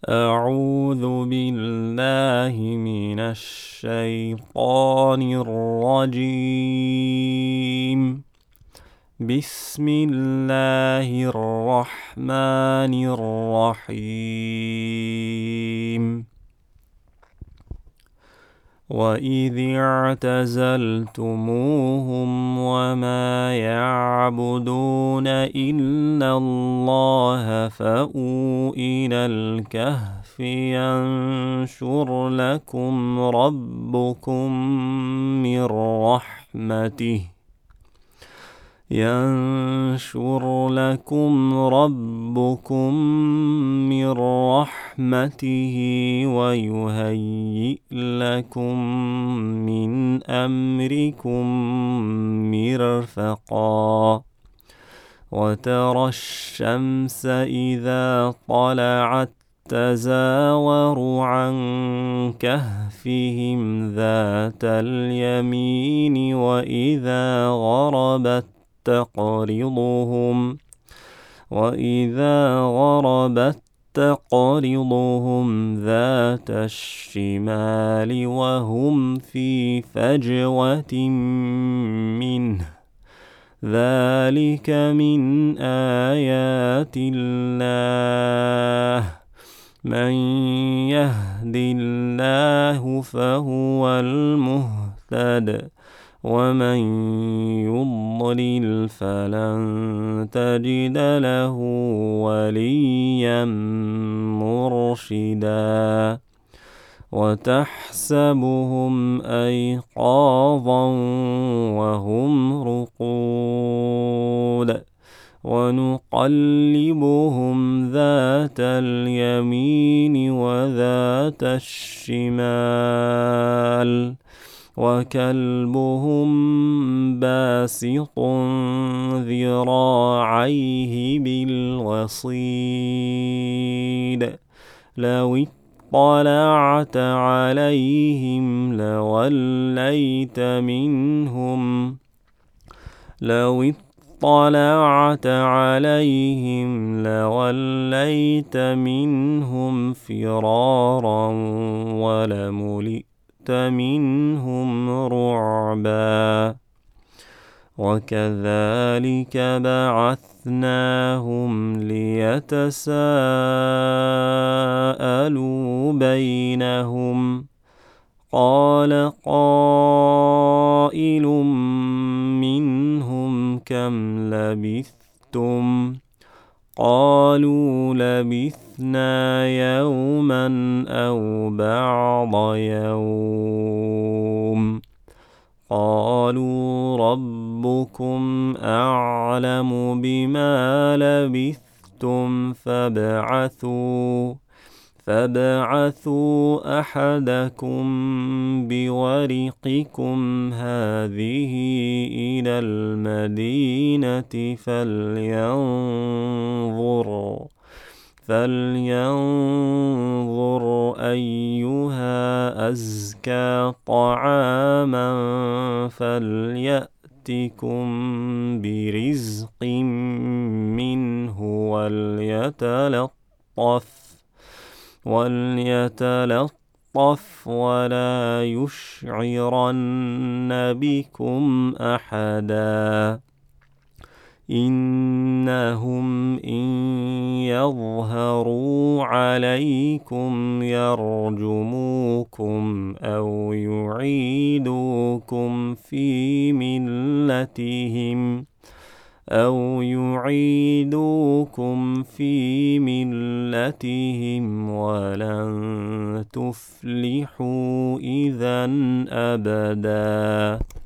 أعوذ بالله من الشيطان الرجيم. بسم الله الرحمن الرحيم. وإذ اعتزلتموهم وما يعبدون إلا الله فأووا إلى الكهف ينشر لكم ربكم من رحمته ويهيئ لكم من أمركم مرفقا. وترى الشمس إذا طلعت تزاور عن كهفهم ذات اليمين وإذا غربت تقرضهم ذات الشمال وهم في فجوة منه. ذلك من آيات الله. من يهد الله فهو المهتد ومن يضلل فلن تجد له وليا مرشدا. وتحسبهم أيقاظا وهم رقود ونقلبهم ذات اليمين وذات الشمال وكلبهم باسط ذراعيه بالوصيد. لو اطلعت عليهم لوليت منهم فرارا ولملئت منهم رعبا. وكذلك بعثناهم ليتساءلوا بينهم. قال قائل منهم كم لبثتم؟ قالوا لبثنا يوما أو بعض يوم. قالوا ربكم أعلم بما لبثتم فابعثوا أحدكم بورقكم هذه إلى المدينة فلينظر أيها أزكى طعاما فليأتكم برزق منه وليتلطف ولا يشعرن بكم أحدا. إنهم إن يظهروا عليكم يرجموكم أو يعيدوكم في ملتهم ولن تفلحوا إذا أبدا.